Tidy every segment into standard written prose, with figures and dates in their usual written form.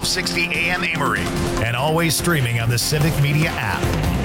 1260 AM Amory, and always streaming on the Civic Media app.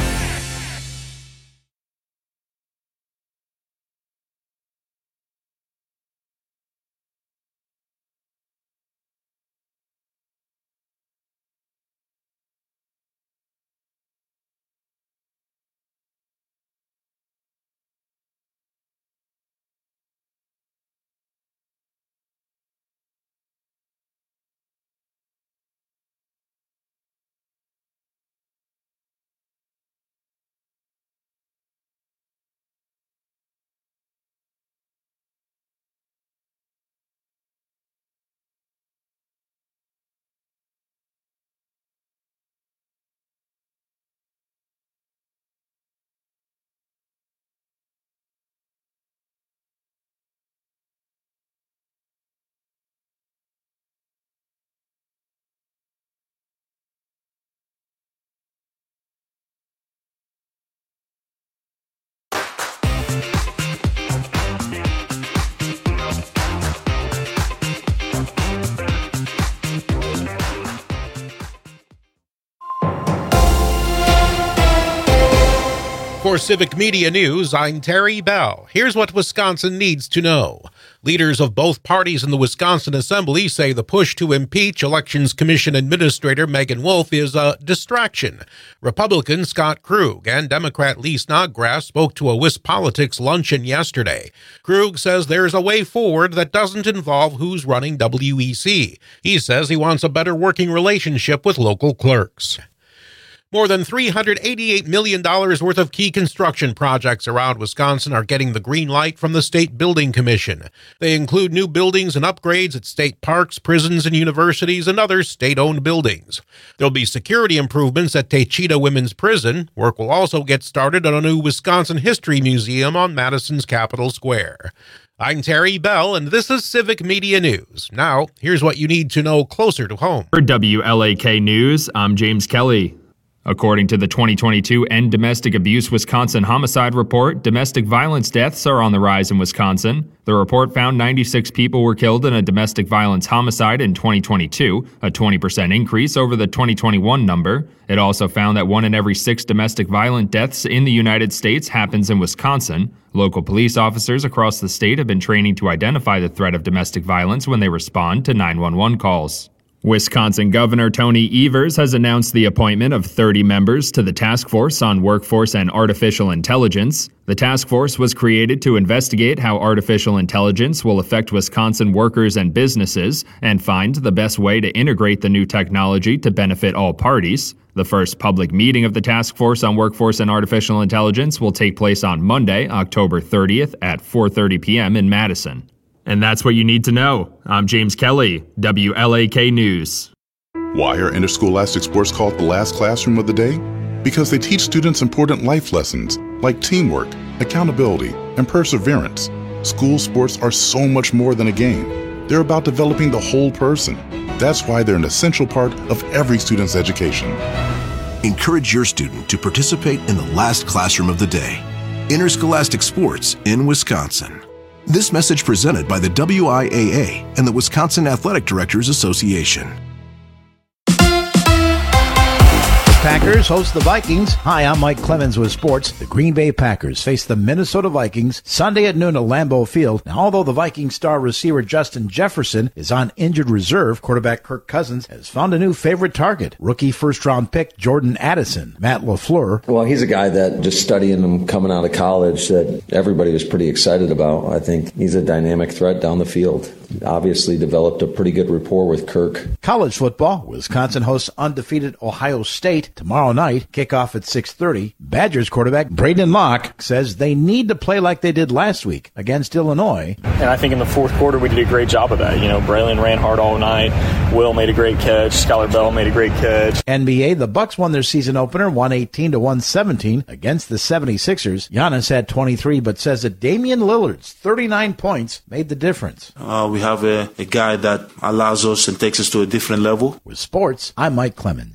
For Civic Media News, I'm Terry Bell. Here's what Wisconsin needs to know. Leaders of both parties in the Wisconsin Assembly say the push to impeach Elections Commission Administrator Megan Wolf is a distraction. Republican Scott Krug and Democrat Lee Snodgrass spoke to a WisPolitics luncheon yesterday. Krug says there's a way forward that doesn't involve who's running WEC. He says he wants a better working relationship with local clerks. More than $388 million worth of key construction projects around Wisconsin are getting the green light from the State Building Commission. They include new buildings and upgrades at state parks, prisons, and universities, and other state-owned buildings. There'll be security improvements at Techita Women's Prison. Work will also get started on a new Wisconsin History Museum on Madison's Capitol Square. I'm Terry Bell, and this is Civic Media News. Now, here's what you need to know closer to home. For WLAK News, I'm James Kelly. According to the 2022 End Domestic Abuse Wisconsin Homicide Report, domestic violence deaths are on the rise in Wisconsin. The report found 96 people were killed in a domestic violence homicide in 2022, a 20% increase over the 2021 number. It also found that 1 in every 6 domestic violent deaths in the United States happens in Wisconsin. Local police officers across the state have been training to identify the threat of domestic violence when they respond to 911 calls. Wisconsin Governor Tony Evers has announced the appointment of 30 members to the Task Force on Workforce and Artificial Intelligence. The task force was created to investigate how artificial intelligence will affect Wisconsin workers and businesses and find the best way to integrate the new technology to benefit all parties. The first public meeting of the Task Force on Workforce and Artificial Intelligence will take place on Monday, October 30th at 4:30 p.m. in Madison. And that's what you need to know. I'm James Kelly, WLAK News. Why are interscholastic sports called the last classroom of the day? Because they teach students important life lessons like teamwork, accountability, and perseverance. School sports are so much more than a game. They're about developing the whole person. That's why they're an essential part of every student's education. Encourage your student to participate in the last classroom of the day. Interscholastic sports in Wisconsin. This message presented by the WIAA and the Wisconsin Athletic Directors Association. Packers host the Vikings. Hi, I'm Mike Clemens with sports. The Green Bay Packers face the Minnesota Vikings Sunday at noon at Lambeau Field. Now, although the Vikings star receiver Justin Jefferson is on injured reserve, quarterback Kirk Cousins has found a new favorite target. Rookie first-round pick Jordan Addison. Matt LaFleur. Well, he's a guy that just studying him coming out of college that everybody was pretty excited about. I think he's a dynamic threat down the field. Obviously developed a pretty good rapport with Kirk. College football. Wisconsin hosts undefeated Ohio State tomorrow night. Kickoff at 6:30. Badgers quarterback Braden Locke says they need to play like they did last week against Illinois. And I think in the fourth quarter we did a great job of that. You know, Braylon ran hard all night. Will made a great catch. Skylar Bell made a great catch. NBA, the Bucks won their season opener 118-117 against the 76ers. Giannis had 23, but says that Damian Lillard's 39 points made the difference. We have a guy that allows us and takes us to a different level. With sports, I'm Mike Clemens.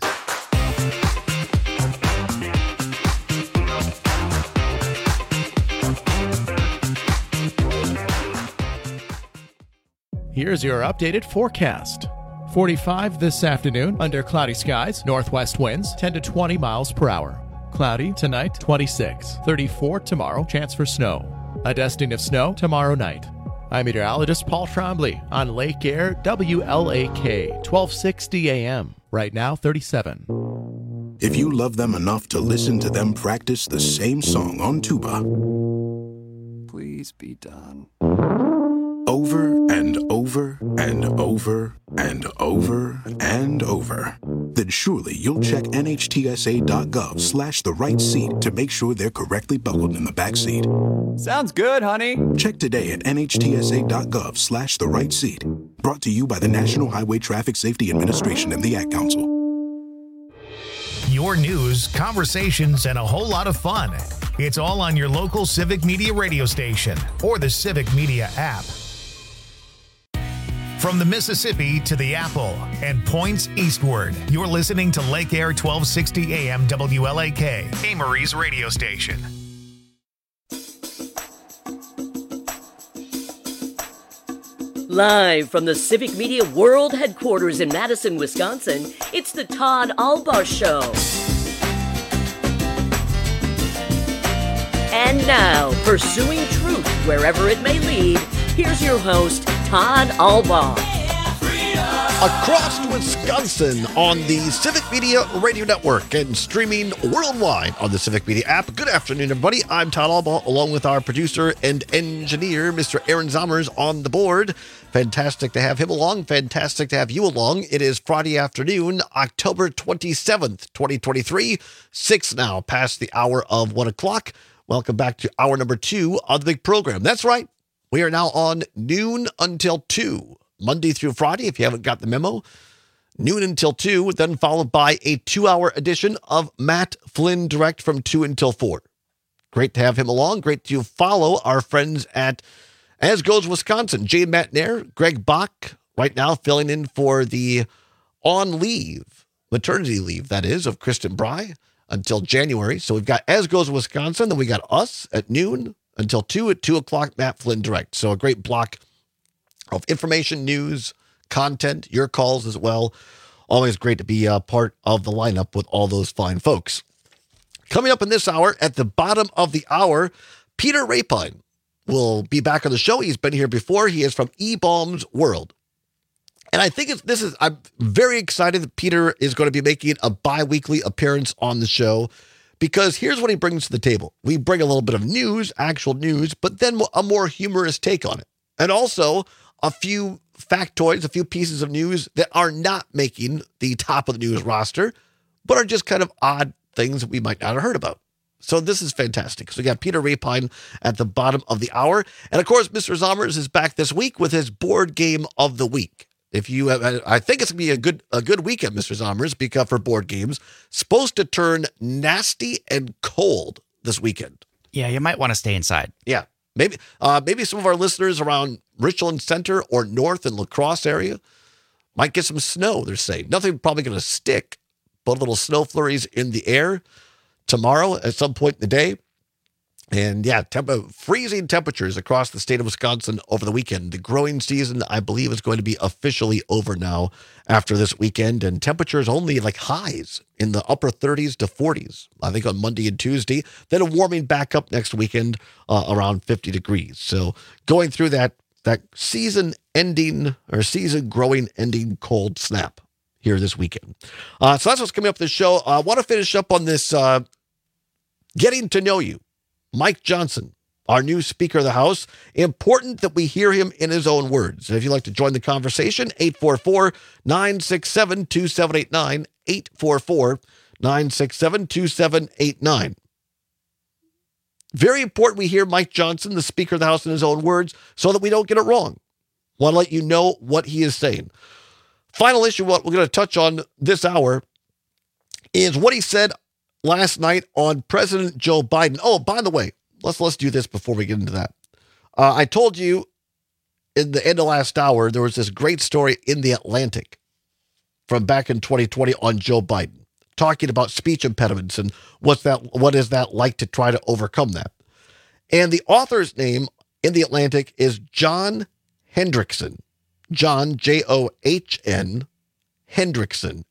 Here's your updated forecast. 45 this afternoon under cloudy skies. Northwest winds 10 to 20 miles per hour. Cloudy tonight, 26. 34 tomorrow, chance for snow. A dusting of snow tomorrow night. I'm meteorologist Paul Trombley on Lake Air, WLAK, 1260 AM. Right now, 37. If you love them enough to listen to them practice the same song on tuba, please be done. Over and over and over and over and over, then surely you'll check NHTSA.gov/the right seat to make sure they're correctly buckled in the back seat. Sounds good, honey. Check today at NHTSA.gov/the right seat. Brought to you by the National Highway Traffic Safety Administration and the Ad Council. Your news, conversations, and a whole lot of fun. It's all on your local Civic Media radio station or the Civic Media app. From the Mississippi to the Apple and points eastward, you're listening to Lake Air 1260 AM WLAK, Amory's radio station. Live from the Civic Media World Headquarters in Madison, Wisconsin, it's the Todd Albaugh Show. And now, pursuing truth wherever it may lead, here's your host, Todd Albaugh. Across Wisconsin on the Civic Media Radio Network and streaming worldwide on the Civic Media app. Good afternoon, everybody. I'm Todd Albaugh, along with our producer and engineer, Mr. Aaron Zommers, on the board. Fantastic to have him along. Fantastic to have you along. It is Friday afternoon, October 27th, 2023. 6 now past the hour of 1 o'clock. Welcome back to hour number 2 of the big program. That's right. We are now on noon until 2. Monday through Friday, if you haven't got the memo, noon until 2, then followed by a 2-hour edition of Matt Flynn Direct from 2 until 4. Great to have him along. Great to follow our friends at As Goes Wisconsin. Jay Matnair, Greg Bach, right now filling in for the on leave, maternity leave, that is, of Kristen Bry until January. So we've got As Goes Wisconsin, then we got us at noon until 2. At 2 o'clock, Matt Flynn Direct. So a great block of information, news, content, your calls as well. Always great to be a part of the lineup with all those fine folks. Coming up in this hour, at the bottom of the hour, Peter Rapine will be back on the show. He's been here before. He is from eBalms World. And I think I'm very excited that Peter is going to be making a bi-weekly appearance on the show, because here's what he brings to the table. We bring a little bit of news, actual news, but then a more humorous take on it. And also a few factoids, a few pieces of news that are not making the top of the news roster, but are just kind of odd things that we might not have heard about. So this is fantastic. So we got Peter Rapine at the bottom of the hour. And of course, Mr. Zommers is back this week with his board game of the week. If you have, I think it's going to be a good weekend, Mr. Zommers, because for board games, supposed to turn nasty and cold this weekend. Yeah, you might want to stay inside. Yeah. Maybe some of our listeners around Richland Center or north and La Crosse area might get some snow, they're saying. Nothing probably going to stick, but little snow flurries in the air tomorrow at some point in the day. And yeah, freezing temperatures across the state of Wisconsin over the weekend. The growing season, I believe, is going to be officially over now after this weekend. And temperatures only like highs in the upper 30s to 40s, I think, on Monday and Tuesday. Then warming back up next weekend around 50 degrees. So going through that season ending or season growing ending cold snap here this weekend. So that's what's coming up this show. I want to finish up on this getting to know you. Mike Johnson, our new Speaker of the House. Important that we hear him in his own words. And if you'd like to join the conversation, 844-967-2789, 844-967-2789. Very important we hear Mike Johnson, the Speaker of the House, in his own words so that we don't get it wrong. Want to let you know what he is saying. Final issue, what we're going to touch on this hour, is what he said last night on President Joe Biden. Oh, by the way, let's do this before we get into that. I told you in the end of last hour, there was this great story in The Atlantic from back in 2020 on Joe Biden, talking about speech impediments and what is that like to try to overcome that. And the author's name in The Atlantic is John Hendrickson. John, John, Hendrickson,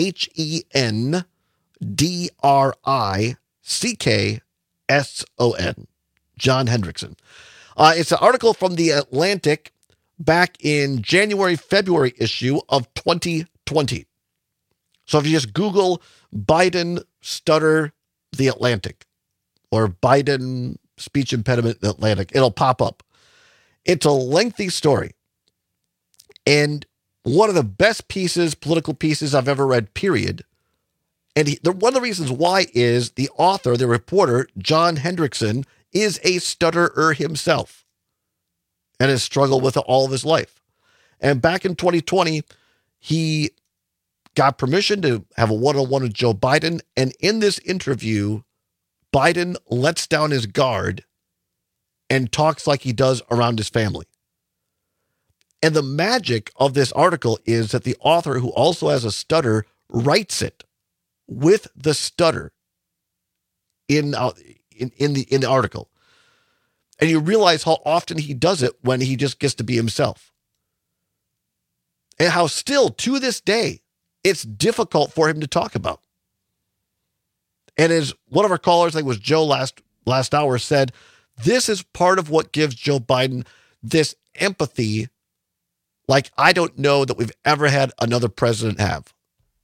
Hendrickson, John Hendrickson. It's an article from The Atlantic back in January, February issue of 2020. So if you just Google Biden stutter The Atlantic or Biden speech impediment The Atlantic, it'll pop up. It's a lengthy story. And one of the best political pieces I've ever read, period. And one of the reasons why is the author, the reporter, John Hendrickson, is a stutterer himself and has struggled with it all of his life. And back in 2020, he got permission to have a one-on-one with Joe Biden. And in this interview, Biden lets down his guard and talks like he does around his family. And the magic of this article is that the author, who also has a stutter, writes it with the stutter in the article. And you realize how often he does it when he just gets to be himself. And how still, to this day, it's difficult for him to talk about. And as one of our callers, I think it was Joe last hour, said, this is part of what gives Joe Biden this empathy like I don't know that we've ever had another president have.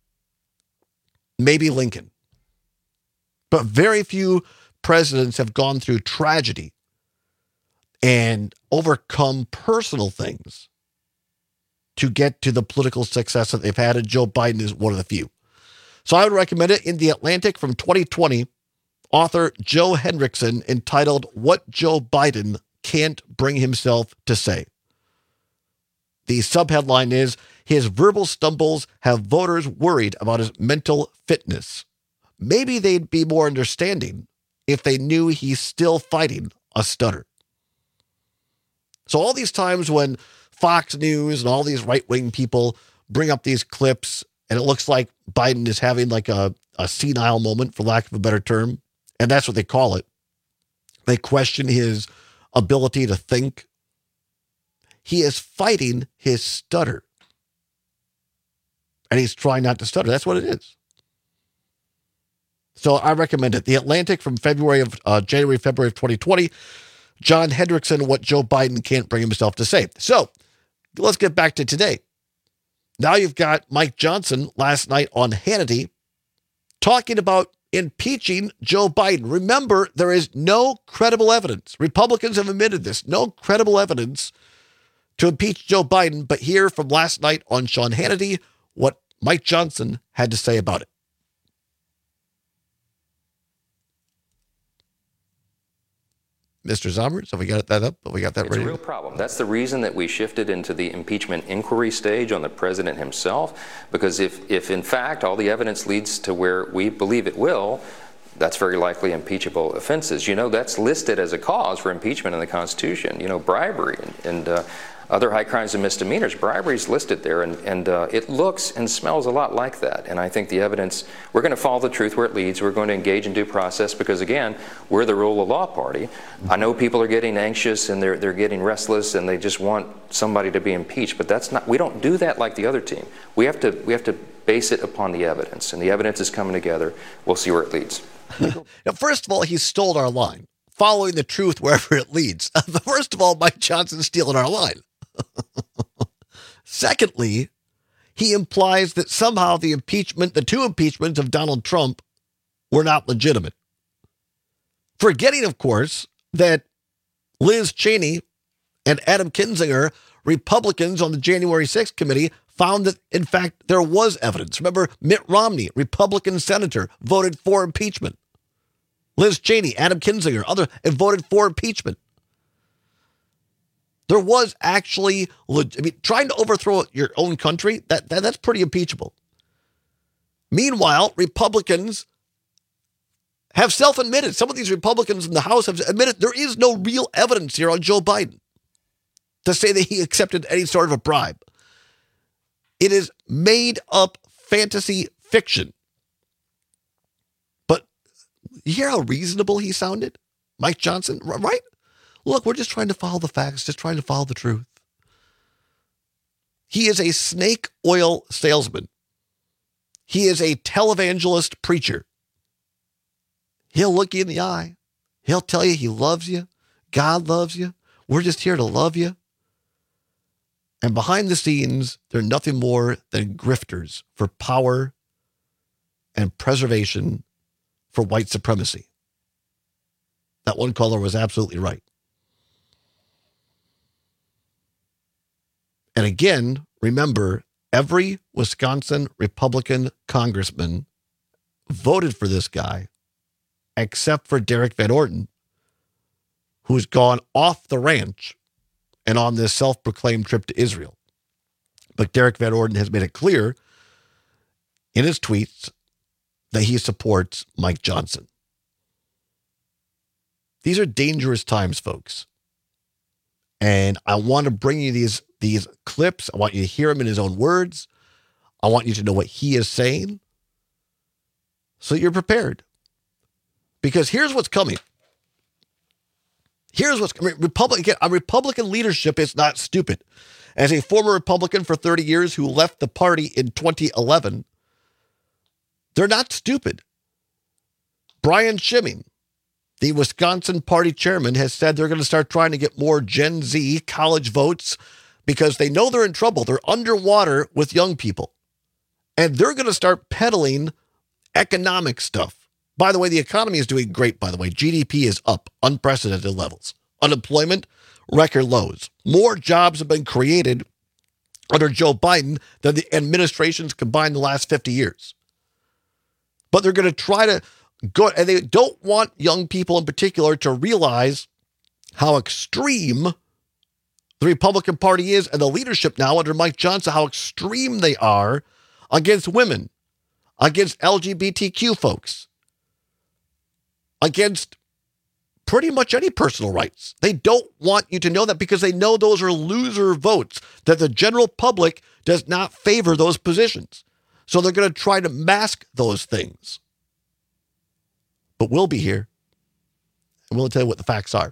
Maybe Lincoln. But very few presidents have gone through tragedy and overcome personal things to get to the political success that they've had, and Joe Biden is one of the few. So I would recommend it. In The Atlantic from 2020, author Joe Hendrickson, entitled What Joe Biden Can't Bring Himself to Say. The subheadline is, his verbal stumbles have voters worried about his mental fitness. Maybe they'd be more understanding if they knew he's still fighting a stutter. So all these times when Fox News and all these right-wing people bring up these clips and it looks like Biden is having like a senile moment, for lack of a better term, and that's what they call it. They question his ability to think. He is fighting his stutter. And he's trying not to stutter. That's what it is. So I recommend it. The Atlantic from January, February of 2020. John Hendrickson, What Joe Biden Can't Bring Himself to Say. So let's get back to today. Now you've got Mike Johnson last night on Hannity talking about impeaching Joe Biden. Remember, there is no credible evidence. Republicans have admitted this. No credible evidence to impeach Joe Biden. But here from last night on Sean Hannity, what Mike Johnson had to say about it. Mr. Zommers, have we got that up? Have we got that ready? It's a real problem. That's the reason that we shifted into the impeachment inquiry stage on the president himself, because if in fact all the evidence leads to where we believe it will, that's very likely impeachable offenses. You know, that's listed as a cause for impeachment in the Constitution. You know, bribery and other high crimes and misdemeanors. Bribery is listed there, and it looks and smells a lot like that. And I think the evidence, we're going to follow the truth where it leads. We're going to engage in due process because, again, we're the rule of law party. I know people are getting anxious and they're getting restless and they just want somebody to be impeached, but that's not. We don't do that like the other team. We have to base it upon the evidence, and the evidence is coming together. We'll see where it leads. Now, first of all, he stole our line, following the truth wherever it leads. First of all, Mike Johnson's stealing our line. Secondly, he implies that somehow the two impeachments of Donald Trump were not legitimate. Forgetting, of course, that Liz Cheney and Adam Kinzinger, Republicans on the January 6th committee, found that, in fact, there was evidence. Remember, Mitt Romney, Republican senator, voted for impeachment. Liz Cheney, Adam Kinzinger, others have voted for impeachment. There was actually, trying to overthrow your own country, that's pretty impeachable. Meanwhile, Republicans have self-admitted, some of these Republicans in the House have admitted there is no real evidence here on Joe Biden to say that he accepted any sort of a bribe. It is made up fantasy fiction. But you hear how reasonable he sounded? Mike Johnson, right? Look, we're just trying to follow the facts, just trying to follow the truth. He is a snake oil salesman. He is a televangelist preacher. He'll look you in the eye. He'll tell you he loves you. God loves you. We're just here to love you. And behind the scenes, they're nothing more than grifters for power and preservation for white supremacy. That one caller was absolutely right. And again, remember, every Wisconsin Republican congressman voted for this guy, except for Derek Van Orden, who's gone off the ranch and on this self-proclaimed trip to Israel. But Derek Van Orden has made it clear in his tweets that he supports Mike Johnson. These are dangerous times, folks. And I want to bring you these clips. I want you to hear him in his own words. I want you to know what he is saying so you're prepared. Because here's what's coming. Republican leadership is not stupid. As a former Republican for 30 years who left the party in 2011, they're not stupid. Brian Schimming, the Wisconsin party chairman, has said they're going to start trying to get more Gen Z college votes because they know they're in trouble. They're underwater with young people. And they're going to start peddling economic stuff. By the way, the economy is doing great, by the way. GDP is up, unprecedented levels. Unemployment, record lows. More jobs have been created under Joe Biden than the administrations combined the last 50 years. But they're going to try to go, and they don't want young people in particular to realize how extreme the Republican Party is and the leadership now under Mike Johnson, how extreme they are against women, against LGBTQ folks, against pretty much any personal rights. They don't want you to know that because they know those are loser votes, that the general public does not favor those positions. So they're going to try to mask those things. But we'll be here, and we'll tell you what the facts are.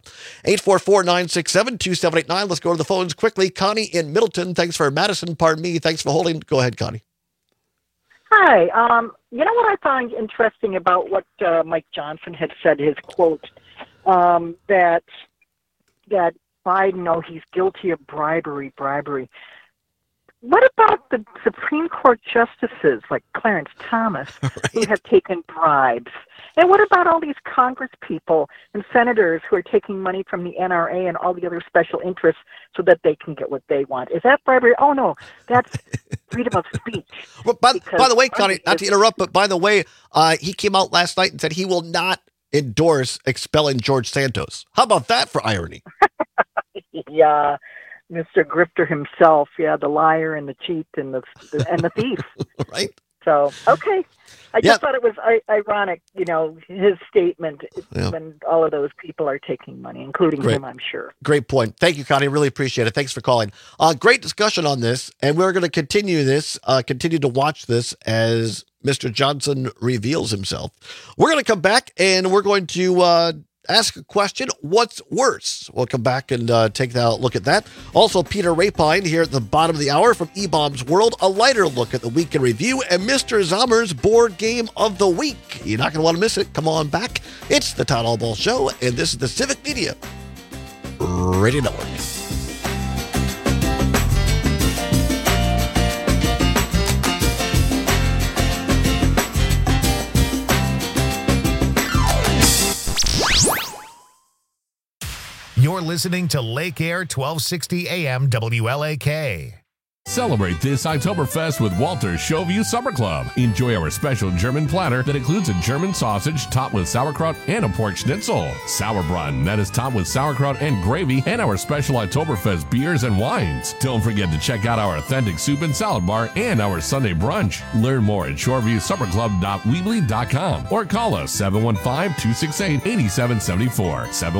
844-967-2789. Let's go to the phones quickly. Connie in Middleton. Thanks for Madison. Pardon me. Thanks for holding. Go ahead, Connie. Hi. You know what I find interesting about what Mike Johnson had said, his quote, that Biden, he's guilty of bribery. What about the Supreme Court justices like Clarence Thomas who have taken bribes? And what about all these Congress people and senators who are taking money from the NRA and all the other special interests so that they can get what they want? Is that bribery? Oh, no, that's freedom of speech. Well, by the way, Connie, not to interrupt, but by the way, he came out last night and said he will not endorse expelling George Santos. How about that for irony? Yeah. Mr. Grifter himself, the liar and the cheat and the thief. Right. So, okay. I just thought it was ironic, his statement when all of those people are taking money, including him, I'm sure. Great point. Thank you, Connie. Really appreciate it. Thanks for calling. Great discussion on this, and we're going to continue to watch this as Mr. Johnson reveals himself. We're going to come back, and we're going to ask a question. What's worse? We'll come back and take a look at that. Also, Peter Rapine here at the bottom of the hour from E-Bombs World, a lighter look at the week in review, and Mr. Zommer's board game of the week. You're not going to want to miss it. Come on back. It's the Todd Allball Show, and this is the Civic Media Radio Network. You're listening to Lake Air 1260 AM WLAK. Celebrate this Oktoberfest with Walter's Showview Supper Club. Enjoy our special German platter that includes a German sausage topped with sauerkraut and a pork schnitzel. Sauerbraten that is topped with sauerkraut and gravy, and our special Oktoberfest beers and wines. Don't forget to check out our authentic soup and salad bar and our Sunday brunch. Learn more at shoreviewsupperclub.weebly.com or call us 715-268-8774.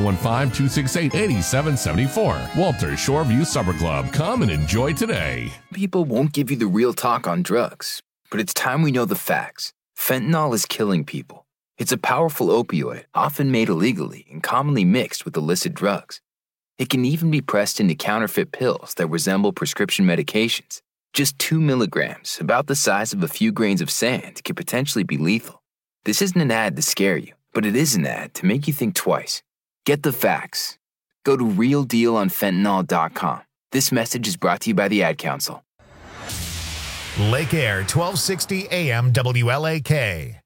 715-268-8774. Walter's Shoreview Supper Club. Come and enjoy today. People won't give you the real talk on drugs, but it's time we know the facts. Fentanyl is killing people. It's a powerful opioid, often made illegally and commonly mixed with illicit drugs. It can even be pressed into counterfeit pills that resemble prescription medications. Just 2 milligrams, about the size of a few grains of sand, could potentially be lethal. This isn't an ad to scare you, but it is an ad to make you think twice. Get the facts. Go to realdealonfentanyl.com. This message is brought to you by the Ad Council. Lake Air 1260 AM WLAK.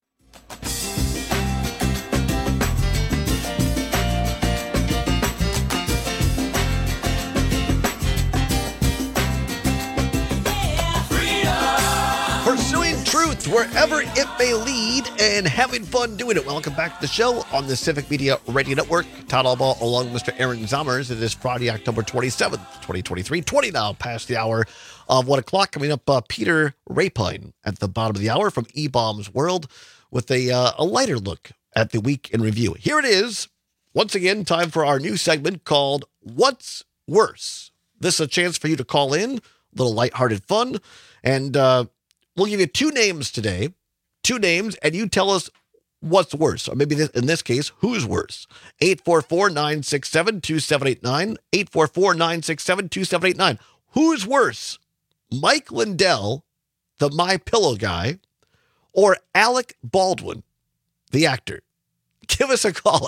Pursuing truth wherever it may lead and having fun doing it. Welcome back to the show on the Civic Media Radio Network. Todd Albaugh along with Mr. Aaron Zomers. It is Friday, October 27th, 2023. 20 now past the hour of 1 o'clock. Coming up, Peter Rapine at the bottom of the hour from E-Bombs World with a lighter look at the week in review. Here it is. Once again, time for our new segment called What's Worse? This is a chance for you to call in, a little lighthearted fun, and we'll give you 2 names today, 2 names, and you tell us what's worse. Or maybe in this case, who's worse? 844-967-2789, 844-967-2789. Who's worse? Mike Lindell, the My Pillow guy, or Alec Baldwin, the actor? Give us a call,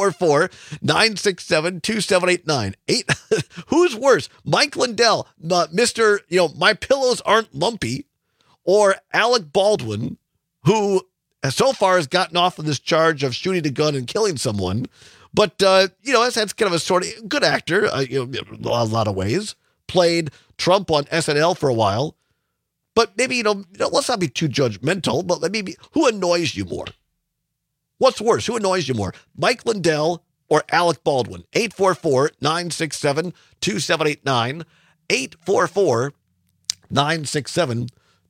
844-967-2789. Who's worse? Mike Lindell, Mr. My Pillows Aren't Lumpy, or Alec Baldwin, who so far has gotten off of this charge of shooting a gun and killing someone, but that's kind of a sort of good actor, in a lot of ways. Played Trump on SNL for a while, but maybe let's not be too judgmental. But maybe who annoys you more? What's worse? Who annoys you more? Mike Lindell or Alec Baldwin? 844-967-2789. 844-967-2789.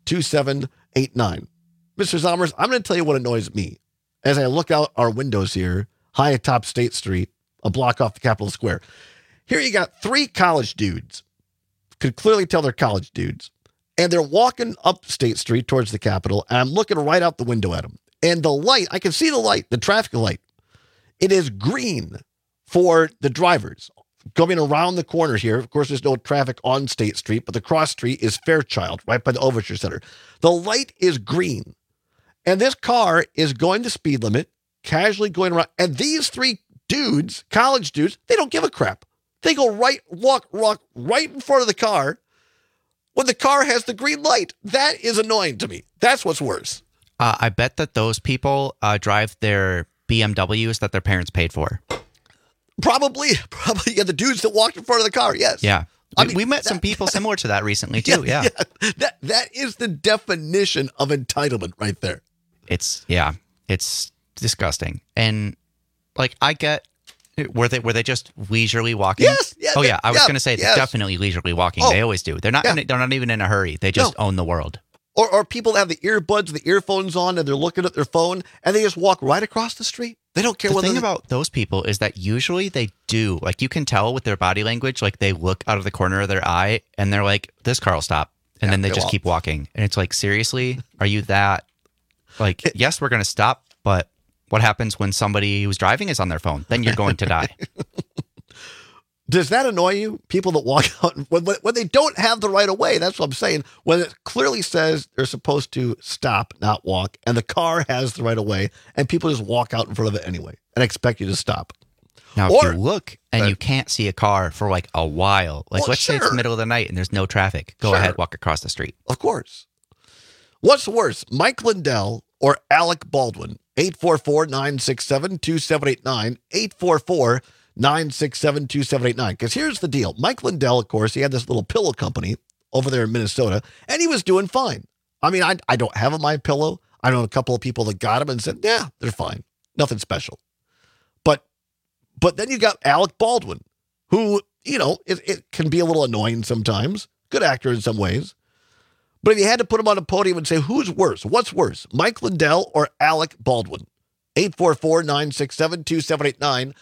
2789. Mr. Zomers, I'm going to tell you what annoys me as I look out our windows here, high atop State Street, a block off the Capitol Square. Here you got 3 college dudes. Could clearly tell they're college dudes. And they're walking up State Street towards the Capitol, and I'm looking right out the window at them. And the light, I can see the light, the traffic light. It is green for the drivers. Coming around the corner here, of course, there's no traffic on State Street, but the cross street is Fairchild, right by the Overture Center. The light is green, and this car is going the speed limit, casually going around. And these 3 dudes, college dudes, they don't give a crap. They go walk right in front of the car when the car has the green light. That is annoying to me. That's what's worse. I bet that those people drive their BMWs that their parents paid for. Probably, yeah, the dudes that walked in front of the car, yes. Yeah. We met some people similar to that recently, too, yeah. That is the definition of entitlement right there. It's disgusting. And, I get, were they just leisurely walking? Yes. Yeah, oh, yeah, I was going to say, they're definitely leisurely walking. They always do. They're not even in a hurry. They just own the world. Or people have the earbuds, the earphones on, and they're looking at their phone, and they just walk right across the street. They don't care. The thing about those people is that usually they do, you can tell with their body language, they look out of the corner of their eye, and they're like, this car will stop. And then they just keep walking. And it's seriously, are you that, yes, we're going to stop, but what happens when somebody who's driving is on their phone? Then you're going to die. Does that annoy you? People that walk out when they don't have the right of way. That's what I'm saying. When it clearly says they're supposed to stop, not walk, and the car has the right of way, and people just walk out in front of it anyway and expect you to stop. Now, if you look and you can't see a car for a while, let's say it's the middle of the night and there's no traffic, go ahead, walk across the street. Of course. What's worse, Mike Lindell or Alec Baldwin? 844-967-2789. 844-967-2789. Because here's the deal. Mike Lindell, of course, he had this little pillow company over there in Minnesota, and he was doing fine. I mean, I don't have a My Pillow. I know a couple of people that got them and said, yeah, they're fine. Nothing special. But then you got Alec Baldwin, who, it can be a little annoying sometimes. Good actor in some ways. But if you had to put him on a podium and say, who's worse? What's worse, Mike Lindell or Alec Baldwin? 844-967-2789.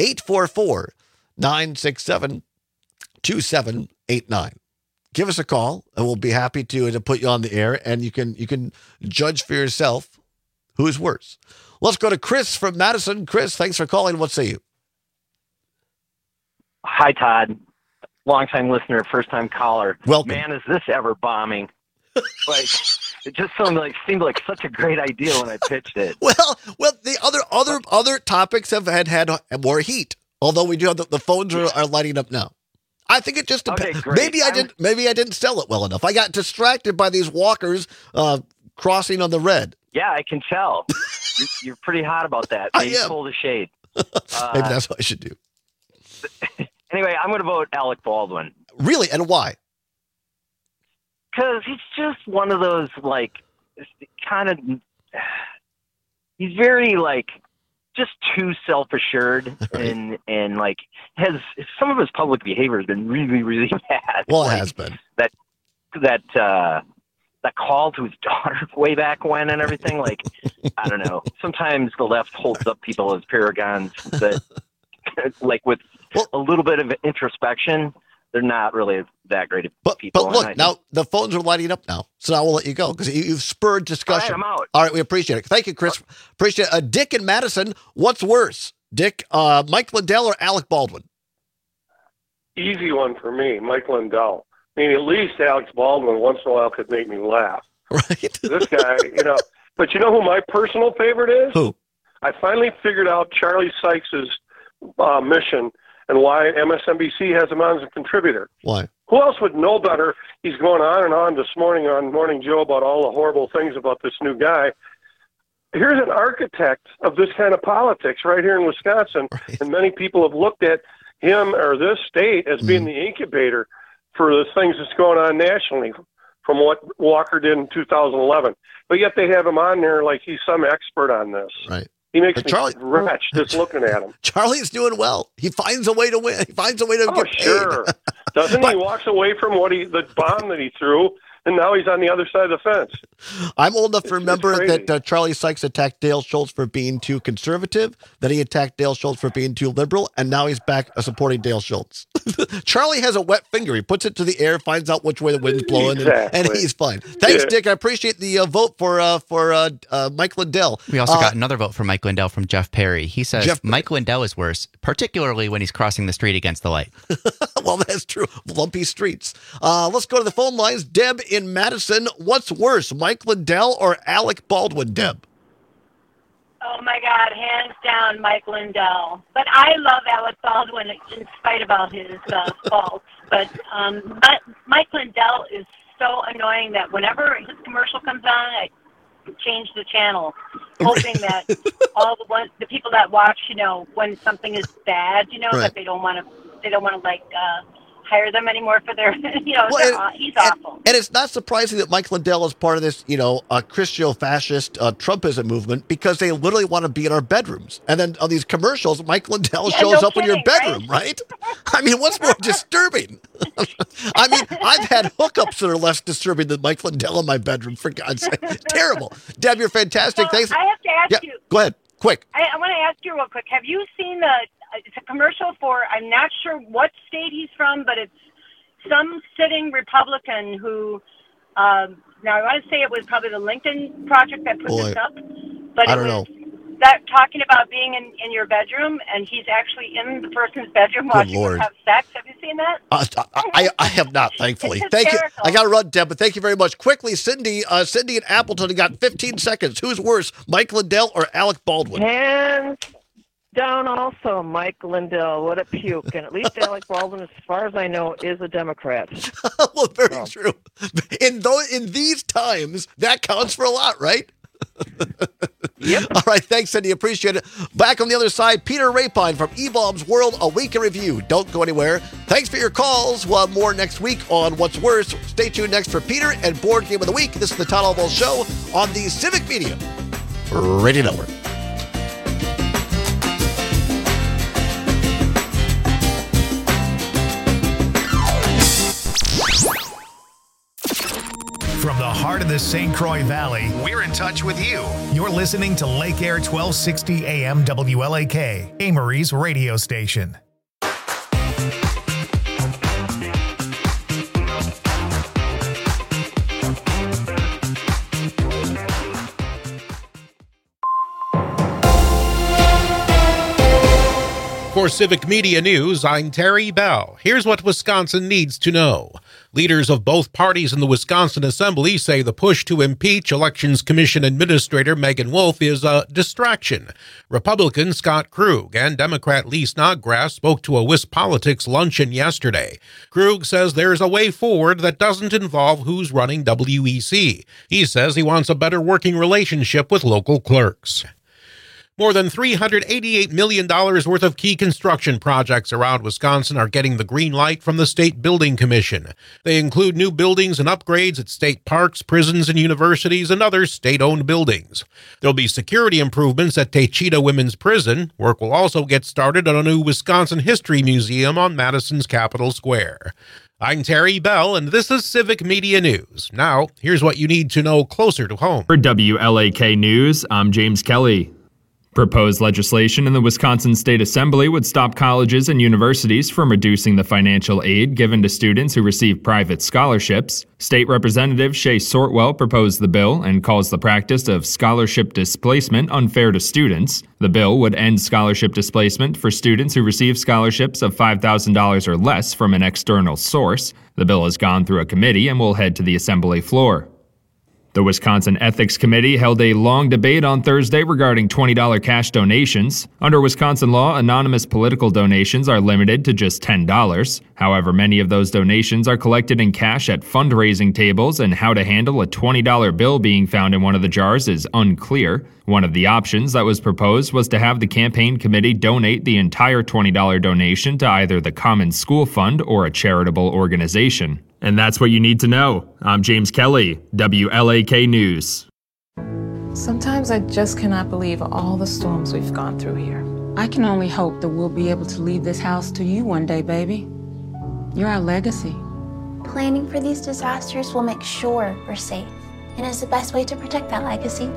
844-967-2789. Give us a call, and we'll be happy to put you on the air, and you can judge for yourself who's worse. Let's go to Chris from Madison. Chris, thanks for calling. What say you? Hi, Todd. Long-time listener, first-time caller. Welcome. Man, is this ever bombing? Like, it just seemed like such a great idea when I pitched it. Well, the other topics have had more heat. Although we do have the phones are lighting up now. I think it just depends. Okay, maybe I didn't sell it well enough. I got distracted by these walkers crossing on the red. Yeah, I can tell. You're pretty hot about that. Maybe pull the shade. Maybe that's what I should do. Anyway, I'm going to vote Alec Baldwin. Really? And why? Because he's just one of those, like, kind of, he's very, like, just too self-assured and like, some of his public behavior has been really, really bad. Well, like, it has been. That call to his daughter way back when and everything, like, I don't know. Sometimes the left holds up people as paragons that, like, with a little bit of introspection, they're not really that great of people. But look, now the phones are lighting up now, so now we'll let you go because you've spurred discussion. All right, I'm out. All right, we appreciate it. Thank you, Chris. Appreciate it. Dick and Madison, what's worse? Dick, Mike Lindell or Alec Baldwin? Easy one for me, Mike Lindell. I mean, at least Alex Baldwin once in a while could make me laugh. Right. This guy, but you know who my personal favorite is? Who? I finally figured out Charlie Sykes' mission and why MSNBC has him on as a contributor. Why? Who else would know better? He's going on and on this morning on Morning Joe about all the horrible things about this new guy. Here's an architect of this kind of politics right here in Wisconsin, and many people have looked at him or this state as being the incubator for the things that's going on nationally from what Walker did in 2011. But yet they have him on there like he's some expert on this. Right. He makes me wretch just looking at him. Charlie's doing well. He finds a way to win. He finds a way to get paid. Sure. Doesn't he? Walks away from the bomb that he threw, and now he's on the other side of the fence. I'm old enough to remember that Charlie Sykes attacked Dale Schultz for being too conservative, that he attacked Dale Schultz for being too liberal, and now he's back supporting Dale Schultz. Charlie has a wet finger. He puts it to the air, finds out which way the wind's blowing, and he's fine. Thanks, Dick. I appreciate the vote for Mike Lindell. We also got another vote for Mike Lindell from Jeff Perry. He says Mike Lindell is worse, particularly when he's crossing the street against the light. Well, that's true. Lumpy streets. Let's go to the phone lines. Deb in Madison. What's worse, Mike Lindell or Alec Baldwin, Deb? Oh, my God, hands down, Mike Lindell. But I love Alec Baldwin in spite of all his faults. But Mike Lindell is so annoying that whenever his commercial comes on, I change the channel, hoping that all the people that watch, when something is bad, that they don't want to hire them anymore for their, he's awful. And it's not surprising that Mike Lindell is part of this, Christo-fascist Trumpism movement because they literally want to be in our bedrooms. And then on these commercials, Mike Lindell shows up in your bedroom, right? I mean, what's more disturbing? I mean, I've had hookups that are less disturbing than Mike Lindell in my bedroom, for God's sake. Terrible. Deb, you're fantastic. Well, Thanks. I have to ask you. Go ahead. Quick. I want to ask you real quick. Have you seen it's a commercial for, I'm not sure what state he's from, but it's some sitting Republican who, now I want to say it was probably the Lincoln Project that put this up, but I don't know. That talking about being in your bedroom, and he's actually in the person's bedroom watching them have sex. Have you seen that? I have not, thankfully. Thank you. I got to run, Deb, but thank you very much. Quickly, Cindy in Appleton, you got 15 seconds. Who's worse, Mike Lindell or Alec Baldwin? Hands down also, Mike Lindell. What a puke. And at least Alec Baldwin, as far as I know, is a Democrat. Well, very true. In these times, that counts for a lot, right? Yep. All right, thanks, Cindy. Appreciate it. Back on the other side, Peter Rapine from eBaum's World, a week in review. Don't go anywhere. Thanks for your calls. We'll have more next week on What's Worse. Stay tuned next for Peter and Board Game of the Week. This is the Todd Albaugh Show on the Civic Media Radio Network. From the heart of the St. Croix Valley, we're in touch with you. You're listening to Lake Air 1260 AM WLAK, Amory's radio station. For Civic Media News, I'm Terry Bell. Here's what Wisconsin needs to know. Leaders of both parties in the Wisconsin Assembly say the push to impeach Elections Commission Administrator Megan Wolf is a distraction. Republican Scott Krug and Democrat Lee Snodgrass spoke to a WisPolitics luncheon yesterday. Krug says there's a way forward that doesn't involve who's running WEC. He says he wants a better working relationship with local clerks. More than $388 million worth of key construction projects around Wisconsin are getting the green light from the State Building Commission. They include new buildings and upgrades at state parks, prisons, and universities, and other state-owned buildings. There'll be security improvements at Techita Women's Prison. Work will also get started on a new Wisconsin History Museum on Madison's Capitol Square. I'm Terry Bell, and this is Civic Media News. Now, here's what you need to know closer to home. For WLAK News, I'm James Kelly. Proposed legislation in the Wisconsin State Assembly would stop colleges and universities from reducing the financial aid given to students who receive private scholarships. State Representative Shay Sortwell proposed the bill and calls the practice of scholarship displacement unfair to students. The bill would end scholarship displacement for students who receive scholarships of $5,000 or less from an external source. The bill has gone through a committee and will head to the Assembly floor. The Wisconsin Ethics Committee held a long debate on Thursday regarding $20 cash donations. Under Wisconsin law, anonymous political donations are limited to just $10. However, many of those donations are collected in cash at fundraising tables, and how to handle a $20 bill being found in one of the jars is unclear. One of the options that was proposed was to have the campaign committee donate the entire $20 donation to either the Common School Fund or a charitable organization. And that's what you need to know. I'm James Kelly, WLAK News. Sometimes I just cannot believe all the storms we've gone through here. I can only hope that we'll be able to leave this house to you one day, baby. You're our legacy. Planning for these disasters will make sure we're safe, and is the best way to protect that legacy.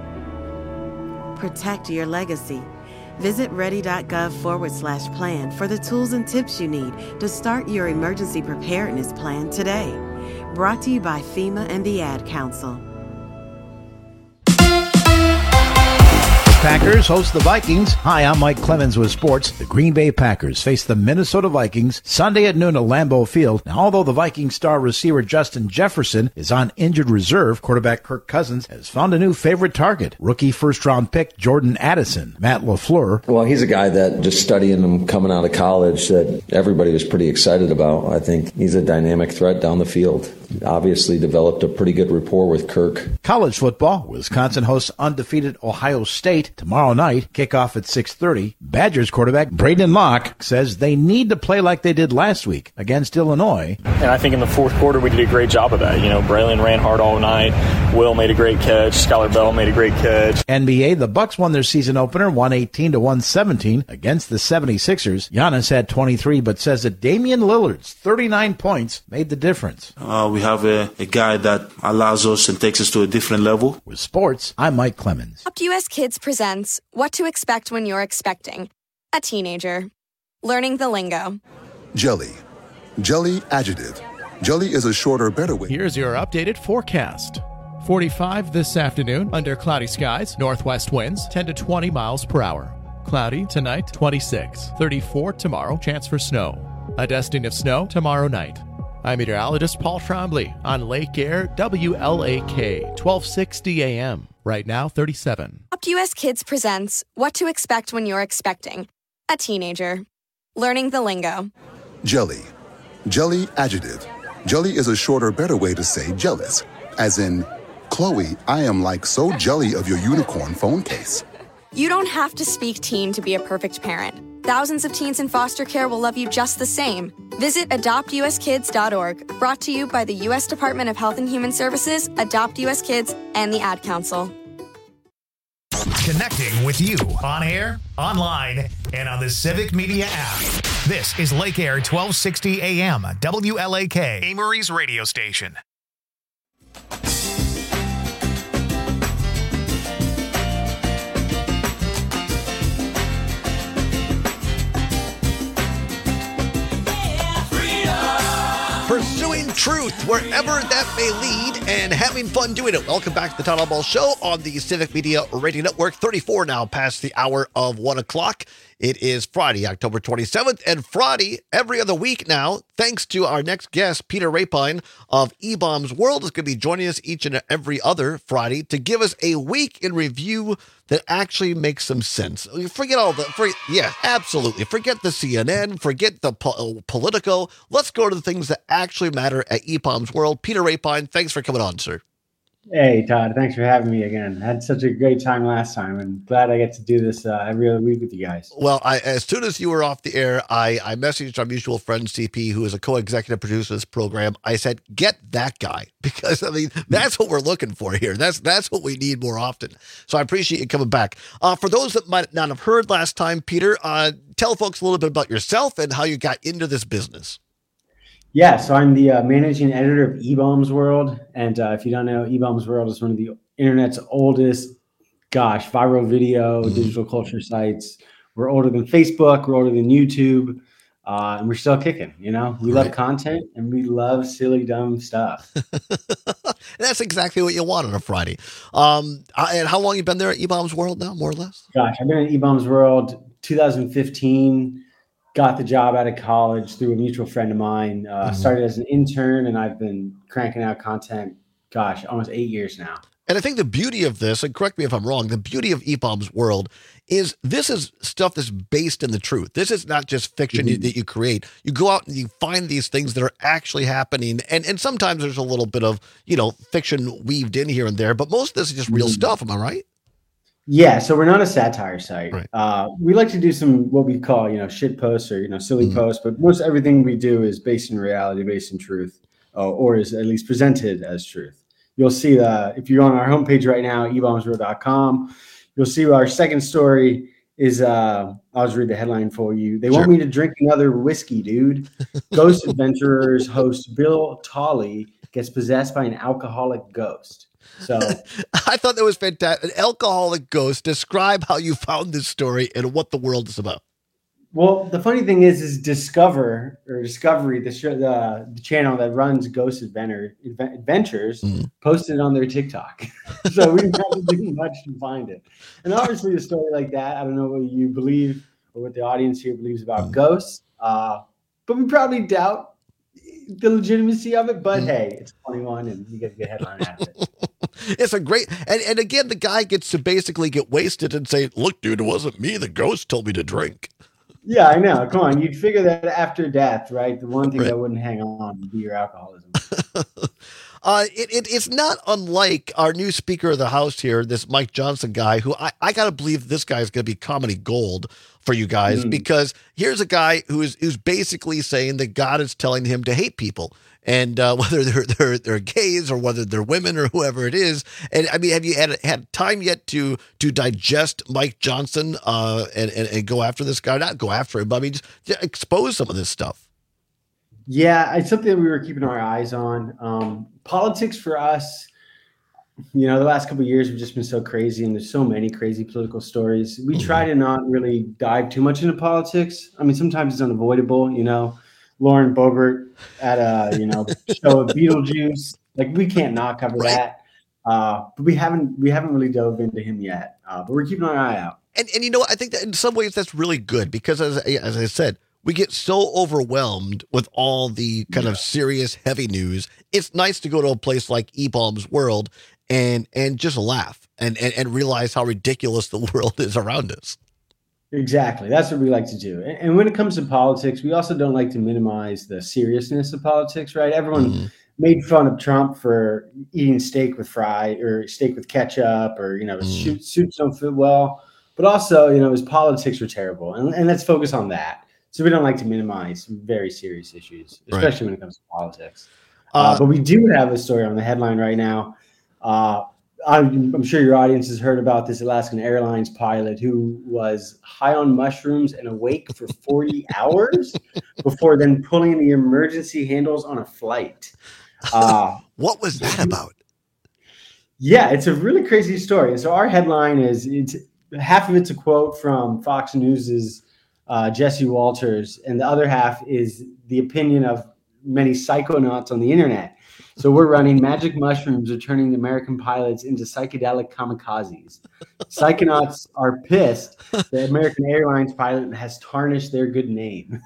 Protect your legacy. Visit ready.gov/plan for the tools and tips you need to start your emergency preparedness plan today. Brought to you by FEMA and the Ad Council. Packers host the Vikings. Hi, I'm Mike Clemens with sports. The Green Bay Packers face the Minnesota Vikings Sunday at noon at Lambeau Field. Now, although the Vikings star receiver Justin Jefferson is on injured reserve, quarterback Kirk Cousins has found a new favorite target. Rookie first-round pick Jordan Addison. Matt LaFleur. Well, he's a guy that just studying him coming out of college that everybody was pretty excited about. I think he's a dynamic threat down the field. Obviously developed a pretty good rapport with Kirk. College football. Wisconsin hosts undefeated Ohio State tomorrow night. Kickoff at 6:30. Badgers quarterback Braden Locke says they need to play like they did last week against Illinois. And I think in the fourth quarter we did a great job of that. You know, Braylon ran hard all night. Will made a great catch. Skylar Bell made a great catch. NBA, the Bucks won their season opener 118-117 against the 76ers. Giannis had 23, but says that Damian Lillard's 39 points made the difference. We have a guy that allows us and takes us to a different level. With sports, I'm Mike Clemens. Adopt US Kids presents What to Expect When You're Expecting a Teenager. Learning the lingo. Jelly. Jelly adjective. Jelly is a shorter, better way. Here's your updated forecast. 45 this afternoon under cloudy skies. Northwest winds 10 to 20 miles per hour. Cloudy tonight, 26. 34 tomorrow. Chance for snow. A dusting of snow tomorrow night. I'm meteorologist Paul Trombley on Lake Air, WLAK, 1260 AM. Right now, 37. Adopt US Kids presents What to Expect When You're Expecting a Teenager. Learning the lingo. Jelly. Jelly adjective. Jelly is a shorter, better way to say jealous. As in, Chloe, I am like so jelly of your unicorn phone case. You don't have to speak teen to be a perfect parent. Thousands of teens in foster care will love you just the same. Visit adoptuskids.org, brought to you by the U.S. Department of Health and Human Services, Adopt U.S. Kids, and the Ad Council. Connecting with you on air, online, and on the Civic Media app. This is Lake Air 1260 AM, WLAK, Amory's radio station. Pursuing truth wherever that may lead and having fun doing it. Welcome back to the Todd Ball Show on the Civic Media Radio Network. 34 now past the hour of 1 o'clock. It is Friday, October 27th, and Friday every other week now, thanks to our next guest, Peter Rapine of E-Bombs World, is going to be joining us each and every other Friday to give us a week in review that actually makes some sense. Forget all the, absolutely. Forget the CNN, forget the Politico. Let's go to the things that actually matter at E-Bombs World. Peter Rapine, thanks for coming on, sir. Hey, Todd. Thanks for having me again. I had such a great time last time, and glad I get to do this every other week with you guys. Well, as soon as you were off the air, I messaged our mutual friend, CP, who is a co-executive producer of this program. I said, get that guy, because, I mean, that's what we're looking for here. That's what we need more often. So I appreciate you coming back. For those that might not have heard last time, Peter, tell folks a little bit about yourself and how you got into this business. Yeah, so I'm the managing editor of E-Bombs World. And if you don't know, E-Bombs World is one of the internet's oldest, viral video, digital culture sites. We're older than Facebook. We're older than YouTube. And we're still kicking, We love content and we love silly, dumb stuff. That's exactly what you want on a Friday. And how long you been there at E-Bombs World now, more or less? Gosh, I've been at E-Bombs World 2015. Got the job out of college through a mutual friend of mine. Started as an intern, and I've been cranking out content, almost 8 years now. And I think the beauty of this, and correct me if I'm wrong, the beauty of E-Bombs World is this is stuff that's based in the truth. This is not just fiction that you create. You go out and you find these things that are actually happening. And sometimes there's a little bit of, fiction weaved in here and there, but most of this is just real stuff. Am I right? Yeah, so we're not a satire site. Right. We like to do some what we call, shit posts or silly posts, but most everything we do is based in reality, based in truth, or is at least presented as truth. You'll see that if you're on our homepage right now, ebombsworld.com, you'll see our second story is I'll just read the headline for you. They want me to drink another whiskey, dude. Ghost Adventurers host Bill Tolley gets possessed by an alcoholic ghost. So I thought that was fantastic. An alcoholic ghost. Describe how you found this story and what the world is about. Well, the funny thing is Discovery, the channel that runs Ghost Adventures, posted it on their TikTok. So we didn't have to do much to find it. And obviously a story like that, I don't know what you believe or what the audience here believes about ghosts, but we probably doubt the legitimacy of it. But hey, it's 21 and you get a good headline out of it. It's a great, and again, the guy gets to basically get wasted and say, look, dude, it wasn't me. The ghost told me to drink. Yeah, I know. Come on. You'd figure that after death, right? The one thing that wouldn't hang on would be your alcoholism. It's not unlike our new Speaker of the House here, this Mike Johnson guy, who I got to believe this guy is going to be comedy gold for you guys, because here's a guy who's basically saying that God is telling him to hate people. And whether they're gays or whether they're women or whoever it is. And I mean, have you had time yet to digest Mike Johnson and go after this guy? Not go after him, but I mean, just expose some of this stuff. Yeah, it's something that we were keeping our eyes on. Politics for us, the last couple of years have just been so crazy, and there's so many crazy political stories. We try to not really dive too much into politics. I mean, sometimes it's unavoidable, Lauren Boebert at a show of Beetlejuice. Like, we can't not cover that. But we haven't really dove into him yet. But we're keeping our eye out. And I think that in some ways that's really good, because as I said, we get so overwhelmed with all the kind of serious, heavy news. It's nice to go to a place like E-Bombs World and just laugh and realize how ridiculous the world is around us. Exactly. That's what we like to do. And when it comes to politics, we also don't like to minimize the seriousness of politics, right? Everyone made fun of Trump for eating steak with steak with ketchup, or, his suits don't fit well. But also, his politics were terrible. And let's focus on that. So we don't like to minimize very serious issues, especially when it comes to politics. But we do have a story on the headline right now. I'm sure your audience has heard about this Alaskan Airlines pilot who was high on mushrooms and awake for 40 hours before then pulling the emergency handles on a flight. What was that about? Yeah, it's a really crazy story. And so our headline is, half of it's a quote from Fox News's Jesse Walters, and the other half is the opinion of many psychonauts on the internet. So we're running magic mushrooms are turning American pilots into psychedelic kamikazes. Psychonauts are pissed that American Airlines pilot has tarnished their good name.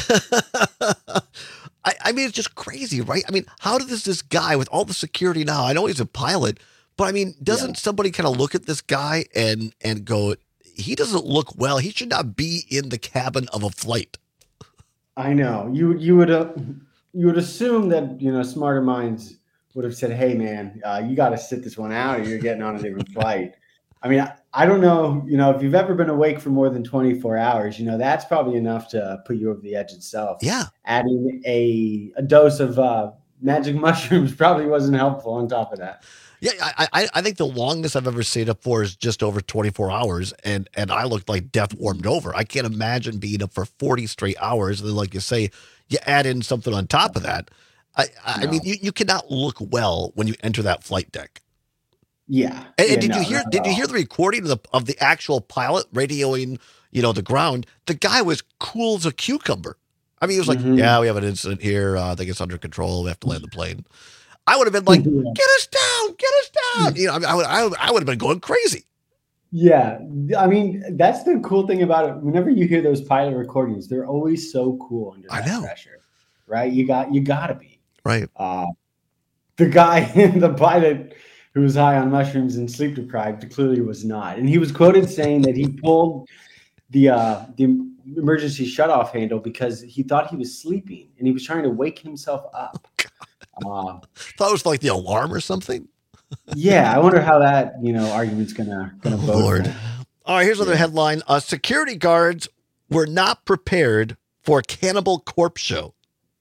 I mean, it's just crazy, right? I mean, how does this guy with all the security now, I know he's a pilot, but I mean, doesn't somebody kind of look at this guy and go, he doesn't look well. He should not be in the cabin of a flight. I know. You would assume that, smarter minds would have said, hey, man, you got to sit this one out or you're getting on a different flight. I mean, I don't know, if you've ever been awake for more than 24 hours, that's probably enough to put you over the edge itself. Yeah. Adding a dose of magic mushrooms probably wasn't helpful on top of that. Yeah, I think the longest I've ever stayed up for is just over 24 hours, and I looked like death warmed over. I can't imagine being up for 40 straight hours, and then, like you say, you add in something on top of that. I mean, you cannot look well when you enter that flight deck. Yeah. And did you hear the recording of the actual pilot radioing, the ground? The guy was cool as a cucumber. I mean, he was like, yeah, we have an incident here. I think it's under control. We have to land the plane. I would have been like, get us down. I would have been going crazy. Yeah. I mean, that's the cool thing about it. Whenever you hear those pilot recordings, they're always so cool under that pressure, right? You got to be. Right. The guy, the pilot who was high on mushrooms and sleep deprived clearly was not. And he was quoted saying that he pulled the emergency shutoff handle because he thought he was sleeping and he was trying to wake himself up. Thought it was like the alarm or something. Yeah, I wonder how that argument's gonna vote. Lord. All right, here's another headline: security guards were not prepared for a Cannibal Corpse show.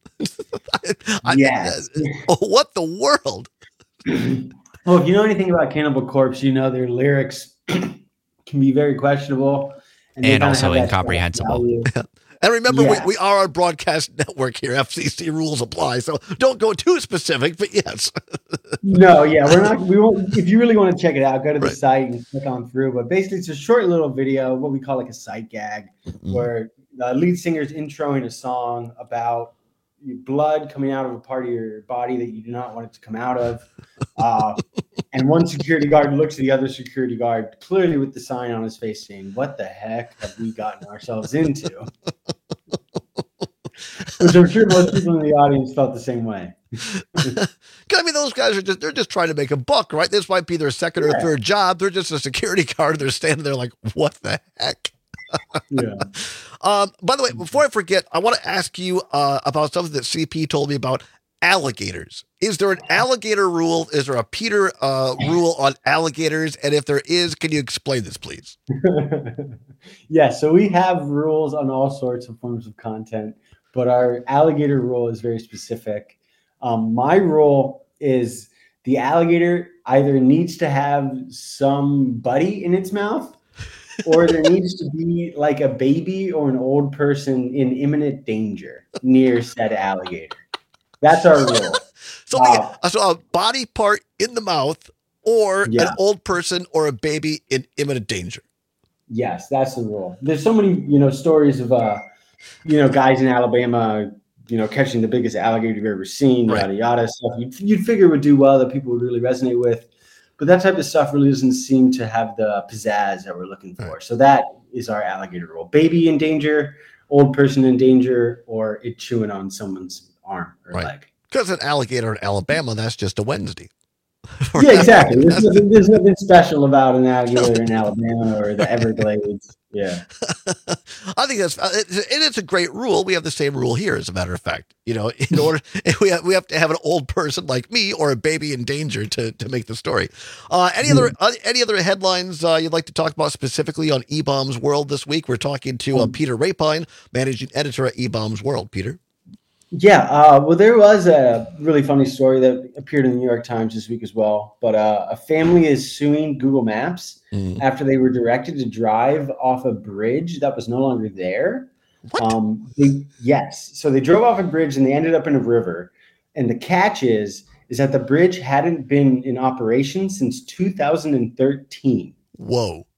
Yes. What the world? Well, if you know anything about Cannibal Corpse, their lyrics can be very questionable and also incomprehensible. And remember, we are on broadcast network here. FCC rules apply, so don't go too specific. But yes, no, yeah, we're not. We won't. If you really want to check it out, go to the site and click on through. But basically, it's a short little video, what we call like a sight gag, where the lead singer is introing a song about blood coming out of a part of your body that you do not want it to come out of. And one security guard looks at the other security guard, clearly with the sign on his face saying, what the heck have we gotten ourselves into? Which I'm sure most people in the audience felt the same way. I mean, those guys they're just trying to make a buck, right? This might be their second or third job. They're just a security guard. They're standing there like, what the heck? Yeah. By the way, before I forget, I want to ask you about something that CP told me about alligators. Is there an alligator rule? Is there a Peter rule on alligators? And if there is, can you explain this, please? Yeah, so we have rules on all sorts of forms of content, but our alligator rule is very specific. My rule is the alligator either needs to have somebody in its mouth, or there needs to be like a baby or an old person in imminent danger near said alligator. That's our rule. So a body part in the mouth, or an old person or a baby in imminent danger. Yes, that's the rule. There's so many, stories of, guys in Alabama, catching the biggest alligator you've ever seen, yada, yada stuff. You'd figure it would do well, that people would really resonate with. But that type of stuff really doesn't seem to have the pizzazz that we're looking for. Right. So that is our alligator rule. Baby in danger, old person in danger, or it chewing on someone's arm or leg. Because an alligator in Alabama, that's just a Wednesday. Yeah, exactly. There's nothing special about an alligator in Alabama or the Everglades. Yeah. I think it's a great rule. We have the same rule here, as a matter of fact. In order, we have to have an old person like me or a baby in danger to make the story. Any other headlines you'd like to talk about specifically on eBaum's World this week? We're talking to Peter Rapine, managing editor at eBaum's World. Peter. Yeah, well, there was a really funny story that appeared in the New York Times this week as well. But a family is suing Google Maps after they were directed to drive off a bridge that was no longer there. What? Yes. So they drove off a bridge and they ended up in a river. And the catch is that the bridge hadn't been in operation since 2013. Whoa.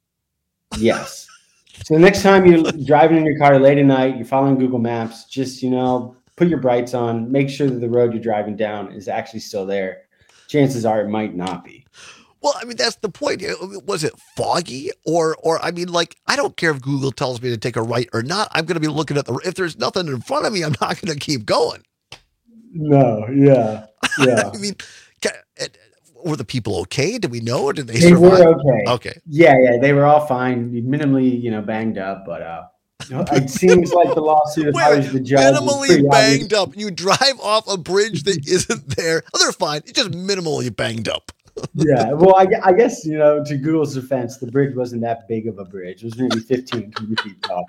Yes. So the next time you're driving in your car late at night, you're following Google Maps, just, put your brights on, make sure that the road you're driving down is actually still there. Chances are it might not be. Well, I mean, that's the point. Was it foggy or I mean, like, I don't care if Google tells me to take a right or not. I'm going to be looking at if there's nothing in front of me, I'm not going to keep going. No. Yeah. I mean, were the people okay? Did we know, or did they survive? Were okay. Okay. Yeah. They were all fine, minimally, banged up, but, it seems like the lawsuit, if I was the judge, minimally banged up. You drive off a bridge that isn't there. Oh, they're fine. It's just minimally banged up. Yeah, well, I guess, to Google's defense, the bridge wasn't that big of a bridge. It was maybe 15, 20 feet tall.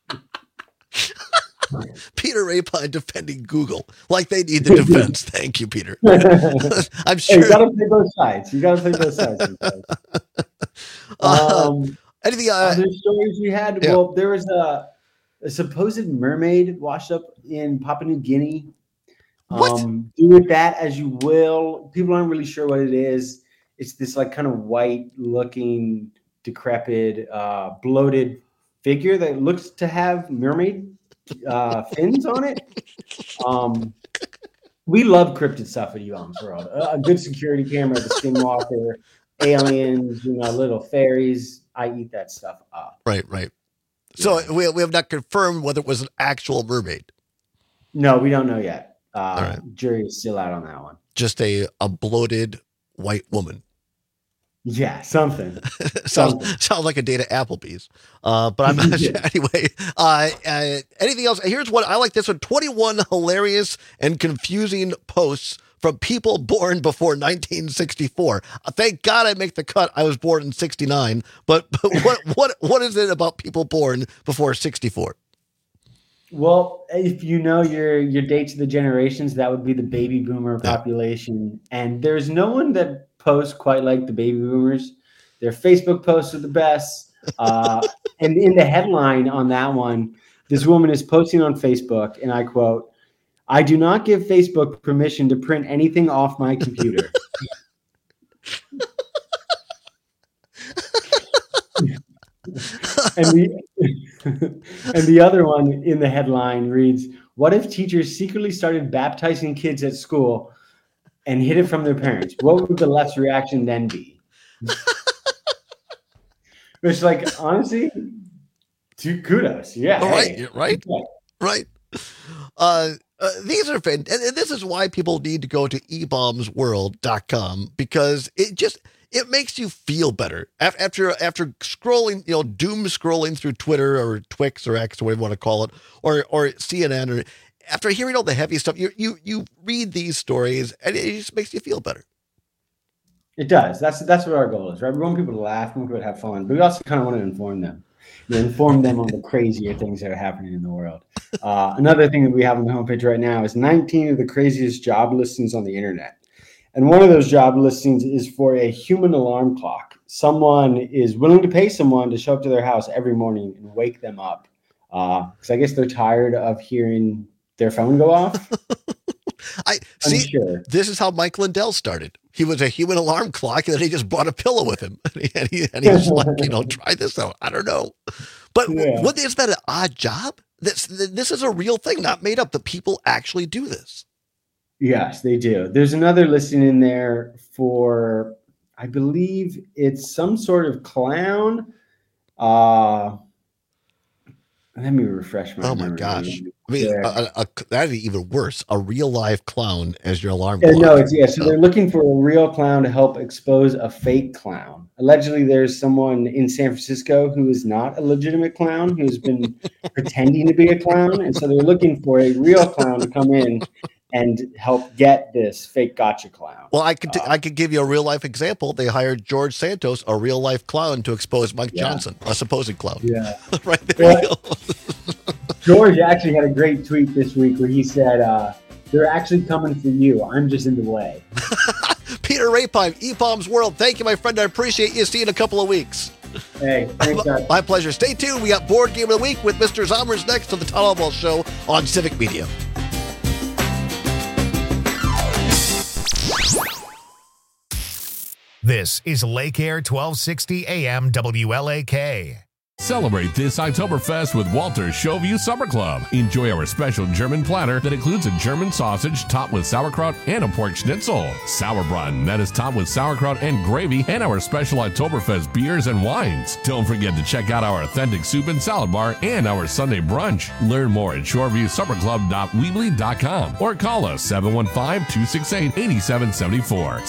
Peter Rapine defending Google like they need the defense. Thank you, Peter. I'm sure. Hey, you got to play both sides. Anything other stories we had? Yeah. Well, there was a supposed mermaid washed up in Papua New Guinea. What? Do with that as you will. People aren't really sure what it is. It's this like kind of white looking, decrepit, bloated figure that looks to have mermaid fins on it. We love cryptid stuff at eBaum's World. A good security camera, the skinwalker, aliens, little fairies. I eat that stuff up. Right. So we have not confirmed whether it was an actual mermaid. No, we don't know yet. Right. Jury is still out on that one. Just a bloated white woman. Yeah, something. Sounds like a date at Applebee's. But I'm not sure. Anyway, anything else? Here's what I like this one. 21 hilarious and confusing posts from people born before 1964. Thank God I make the cut. I was born in 69. But what is it about people born before 64? Well, if you know your dates of the generations, that would be the baby boomer population. And there's no one that posts quite like the baby boomers. Their Facebook posts are the best. And in the headline on that one, this woman is posting on Facebook, and I quote, "I do not give Facebook permission to print anything off my computer." And the other one in the headline reads, "What if teachers secretly started baptizing kids at school and hid it from their parents? What would the left's reaction then be?" Which, like, honestly, kudos. Yeah. Right. These are fun. And this is why people need to go to ebaumsworld.com, because it makes you feel better after scrolling, doom scrolling through Twitter or Twix or X or whatever you want to call it, or CNN, or after hearing all the heavy stuff, you read these stories and it just makes you feel better. It does. That's what our goal is, right? We want people to laugh, we want people to have fun, but we also kind of want to inform them. Inform them on the crazier things that are happening in the world. Another thing that we have on the homepage right now is 19 of the craziest job listings on the internet. And one of those job listings is for a human alarm clock. Someone is willing to pay someone to show up to their house every morning and wake them up. Because I guess they're tired of hearing their phone go off. This is how Mike Lindell started. He was a human alarm clock, and then he just brought a pillow with him. And he was like, try this out. I don't know. But isn't that an odd job? This is a real thing, not made up, that people actually do this. Yes, they do. There's another listing in there for, I believe it's some sort of clown. Let me refresh my memory. My gosh. I mean, that'd be even worse. A real live clown as your alarm clock. No, so they're looking for a real clown to help expose a fake clown. Allegedly, there's someone in San Francisco who is not a legitimate clown, who's been pretending to be a clown. And so they're looking for a real clown to come in and help get this fake gotcha clown. Well, I could give you a real life example. They hired George Santos, a real life clown, to expose Mike Johnson, a supposed clown. Yeah, right there. George actually had a great tweet this week where he said, "They're actually coming for you. I'm just in the way." Peter Rapine, eBaum's World. Thank you, my friend. I appreciate you. See you in a couple of weeks. Hey, thanks, guys. My pleasure. Stay tuned. We got Board Game of the Week with Mr. Zommers next to the Todd Albaugh Show on Civic Media. This is Lake Air 1260 AM WLAK. Celebrate this Oktoberfest with Walter's Showview Supper Club. Enjoy our special German platter that includes a German sausage topped with sauerkraut and a pork schnitzel, Sauerbraten that is topped with sauerkraut and gravy, and our special Oktoberfest beers and wines. Don't forget to check out our authentic soup and salad bar and our Sunday brunch. Learn more at shoreviewsupperclub.weebly.com or call us 715-268-8774.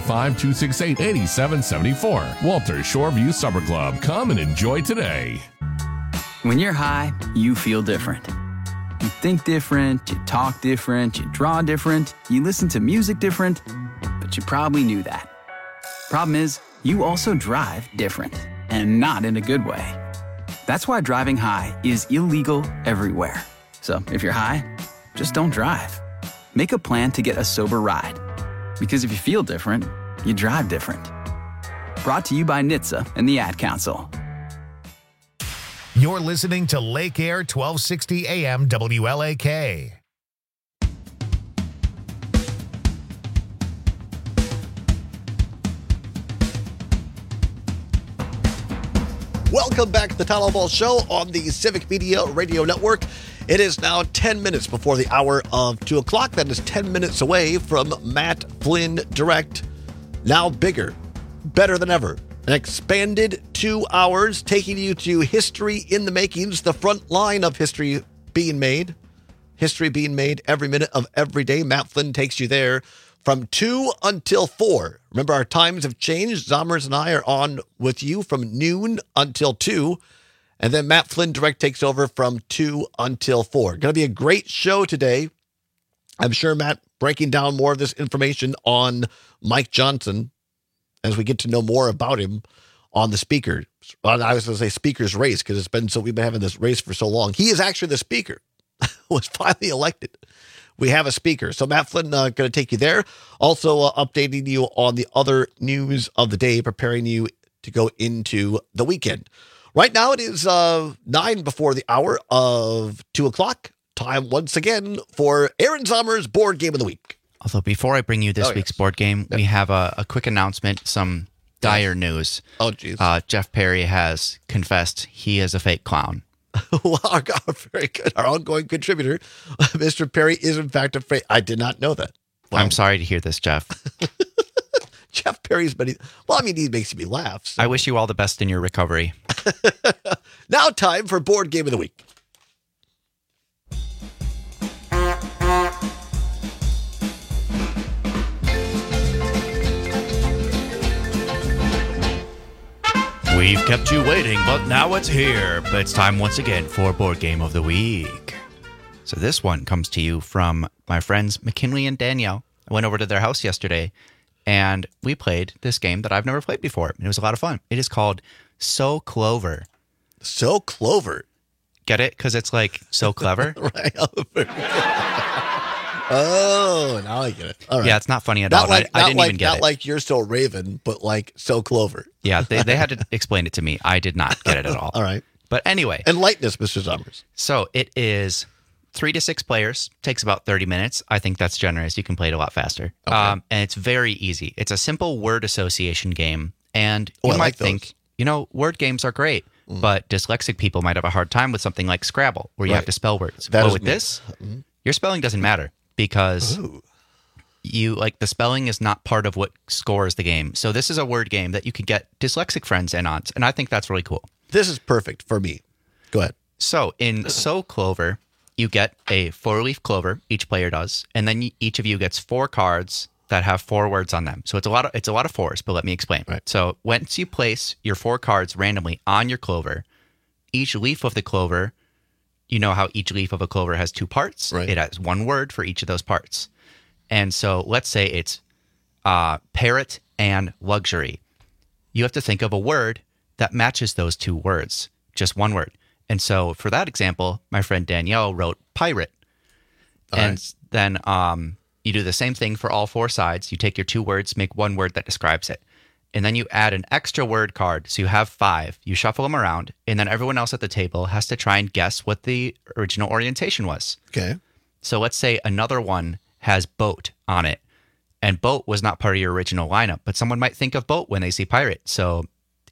715-268-8774. Walter's Shoreview Supper Club. Come and enjoy today. When you're high, you feel different. You think different, you talk different, you draw different, you listen to music different, but you probably knew that. Problem is, you also drive different, and not in a good way. That's why driving high is illegal everywhere. So if you're high, just don't drive. Make a plan to get a sober ride. Because if you feel different, you drive different. Brought to you by NHTSA and the Ad Council. You're listening to Lake Air 1260 AM WLAK. Welcome back to the Town Hall Ball Show on the Civic Media Radio Network. It is now 10 minutes before the hour of 2 o'clock. That is 10 minutes away from Matt Flynn Direct. Now bigger, better than ever. An expanded 2 hours taking you to history in the makings, the front line of history being made. History being made every minute of every day. Matt Flynn takes you there from 2 until 4. Remember, our times have changed. Zommers and I are on with you from noon until 2. And then Matt Flynn Direct takes over from 2 until 4. Going to be a great show today. I'm sure Matt breaking down more of this information on Mike Johnson as we get to know more about him on the speaker. I was going to say speaker's race because we've been having this race for so long. He is actually the speaker. Was finally elected. We have a speaker. So Matt Flynn going to take you there. Also updating you on the other news of the day, preparing you to go into the weekend. Right now it is 9 before the hour of 2 o'clock. Time once again for Aaron Zommer's Board Game of the Week. Although before I bring you this week's board game, we have a quick announcement, some dire news. Oh, geez. Jeff Perry has confessed he is a fake clown. Wow, very good. Our ongoing contributor, Mr. Perry, is in fact a fake. I did not know that. Wow. I'm sorry to hear this, Jeff. Jeff Perry's he makes me laugh. So. I wish you all the best in your recovery. Now time for Board Game of the Week. We've kept you waiting, but now it's here. But it's time once again for Board Game of the Week. So this one comes to you from my friends McKinley and Danielle. I went over to their house yesterday, and we played this game that I've never played before. And it was a lot of fun. It is called So Clover. So Clover? Get it? Because it's like so clever. Right. Oh, now I get it. All right. Yeah, it's not funny at all. I didn't even get it. Not like You're So Raven, but like So Clover. Yeah, they had to explain it to me. I did not get it at all. All right. But anyway. Enlighten us, Mr. Zommers. So it is 3 to 6 players. Takes about 30 minutes. I think that's generous. You can play it a lot faster. Okay. And it's very easy. It's a simple word association game. And you might think, word games are great. But dyslexic people might have a hard time with something like Scrabble, where you have to spell words. But with this, your spelling doesn't matter. Because the spelling is not part of what scores the game. So this is a word game that you can get dyslexic friends in on, and I think that's really cool. This is perfect for me. Go ahead. So in So Clover, you get a 4-leaf clover, each player does, and then each of you gets 4 cards that have 4 words on them. So it's a lot of 4s, but let me explain. Right. So once you place your 4 cards randomly on your clover, each leaf of the clover, you know how each leaf of a clover has 2 parts? Right. It has 1 word for each of those parts. And so let's say it's parrot and luxury. You have to think of a word that matches those 2 words, just 1 word. And so for that example, my friend Danielle wrote pirate. Then you do the same thing for all 4 sides. You take your 2 words, make 1 word that describes it. And then you add an extra word card. So you have 5. You shuffle them around. And then everyone else at the table has to try and guess what the original orientation was. Okay. So let's say another one has boat on it. And boat was not part of your original lineup. But someone might think of boat when they see pirate. So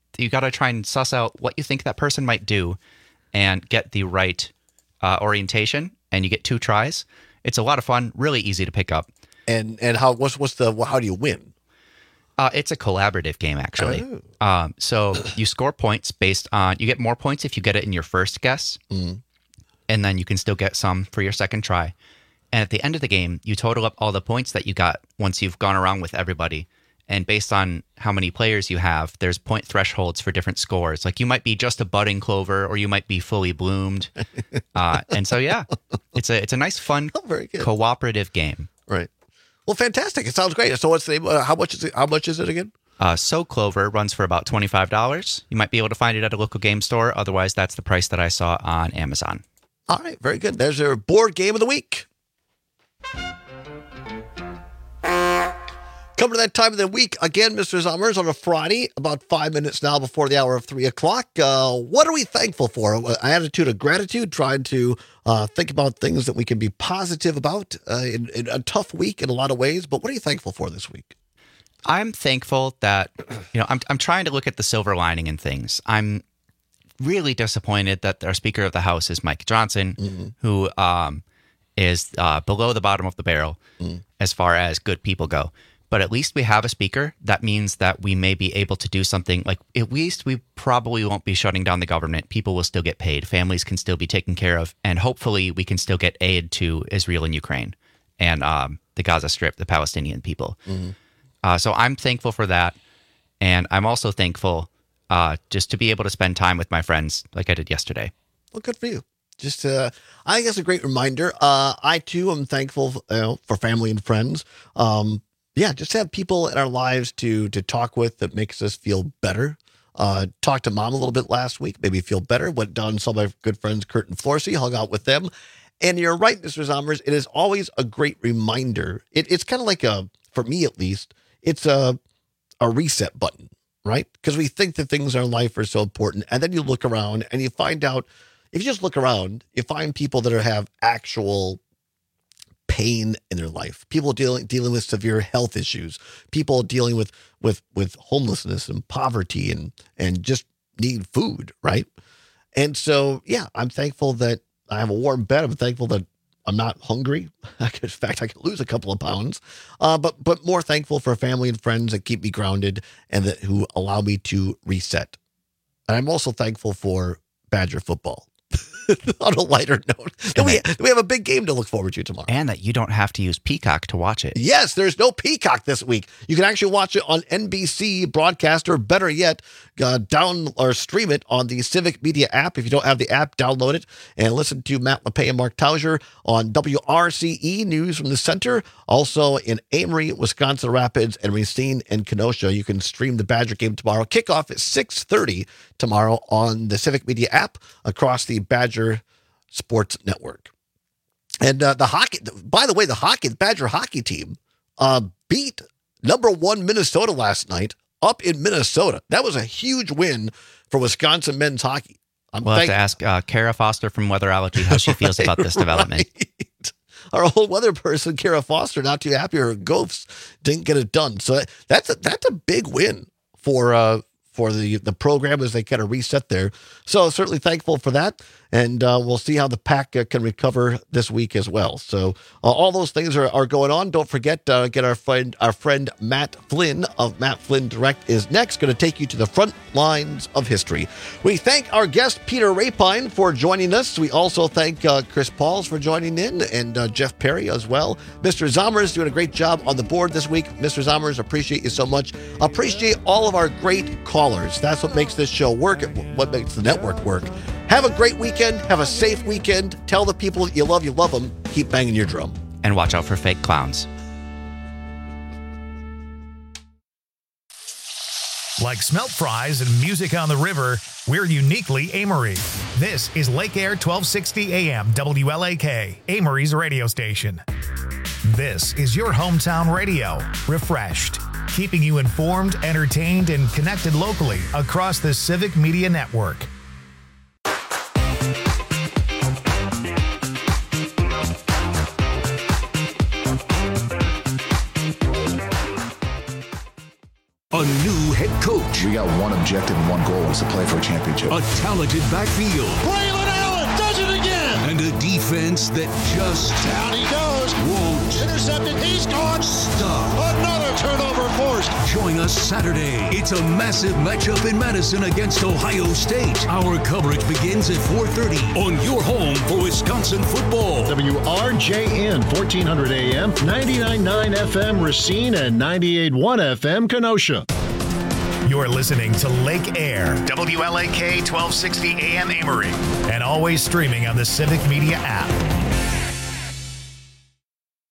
you got to try and suss out what you think that person might do and get the right orientation, and you get 2 tries. It's a lot of fun, really easy to pick up. And how do you win? It's a collaborative game, actually. So you score points based on, you get more points if you get it in your first guess, and then you can still get some for your second try. And at the end of the game, you total up all the points that you got once you've gone around with everybody. And based on how many players you have, there's point thresholds for different scores. Like you might be just a budding clover, or you might be fully bloomed. And so, yeah, it's a nice, fun, cooperative game. Right. Well, fantastic. It sounds great. So what's the name? How much is it again? So Clover runs for about $25. You might be able to find it at a local game store. Otherwise, that's the price that I saw on Amazon. All right. Very good. There's your board game of the week. Coming to that time of the week, again, Mr. Zummers, on a Friday, about 5 minutes now before the hour of 3 o'clock. What are we thankful for? An attitude of gratitude, trying to think about things that we can be positive about in a tough week in a lot of ways. But what are you thankful for this week? I'm thankful that, I'm trying to look at the silver lining in things. I'm really disappointed that our Speaker of the House is Mike Johnson, who is below the bottom of the barrel as far as good people go. But at least we have a speaker. That means that we may be able to do something like, at least we probably won't be shutting down the government. People will still get paid. Families can still be taken care of. And hopefully we can still get aid to Israel and Ukraine and the Gaza Strip, the Palestinian people. So I'm thankful for that. And I'm also thankful just to be able to spend time with my friends like I did yesterday. Well, good for you. Just, I think that's a great reminder. I, too, am thankful for family and friends. Just have people in our lives to talk with that makes us feel better. Talked to Mom a little bit last week, made me feel better. Went down and saw my good friends Kurt and Florsey, hung out with them. And you're right, Mr. Zommers, it is always a great reminder. It's kind of like for me at least, it's a reset button, right? Because we think that things in our life are so important. And then you look around and you find out, if you just look around, you find people that have actual pain in their life, people dealing with severe health issues, people dealing with homelessness and poverty and just need food, right? And so, I'm thankful that I have a warm bed. I'm thankful that I'm not hungry. In fact, I could lose a couple of pounds, but more thankful for family and friends that keep me grounded and who allow me to reset. And I'm also thankful for Badger football. On a lighter note, we have a big game to look forward to tomorrow. And that you don't have to use Peacock to watch it. Yes, there's no Peacock this week. You can actually watch it on NBC broadcast, or better yet, down or stream it on the Civic Media app. If you don't have the app, download it and listen to Matt LePay and Mark Tauser on WRCE News from the Center. Also in Amory, Wisconsin Rapids, and Racine and Kenosha. You can stream the Badger game tomorrow. Kickoff at 6:30 tomorrow on the Civic Media app across the Badger Sports Network. And the hockey, by the way, the Badger hockey team beat number 1 Minnesota last night up in Minnesota. That was a huge win for Wisconsin men's hockey. We'll have to ask Kara Foster from Weatherology how she feels about this development. Right. Our old weather person, Kara Foster, not too happy her Gophers didn't get it done. So that's a big win for the program as they kind of reset there. So certainly thankful for that. And we'll see how the Pack can recover this week as well. So all those things are going on. Don't forget, get our friend Matt Flynn of Matt Flynn Direct is next, going to take you to the front lines of history. We thank our guest, Peter Rapine, for joining us. We also thank Chris Pauls for joining in, and Jeff Perry as well. Mr. Zommers doing a great job on the board this week. Mr. Zommers, appreciate you so much. Appreciate all of our great callers. That's what makes this show work, what makes the network work. Have a great weekend. Have a safe weekend. Tell the people that you love them. Keep banging your drum. And watch out for fake clowns. Like smelt fries and music on the river, we're uniquely Amory. This is Lake Air 1260 AM WLAK, Amory's radio station. This is your hometown radio, refreshed, keeping you informed, entertained, and connected locally across the Civic Media Network. A new head coach. We got one objective and one goal is to play for a championship. A talented backfield. Braylon Allen does it again. And a defense that just down he goes. Won't. Intercepted. He's gone. Stop. Another turnover forced. Join us Saturday. It's a massive matchup in Madison against Ohio State. Our coverage begins at 4:30 on your home for Wisconsin football. WRJN 1400 AM, 99.9 FM Racine, and 98.1 FM Kenosha. You're listening to Lake Air, WLAK 1260 AM Amory, and always streaming on the Civic Media app.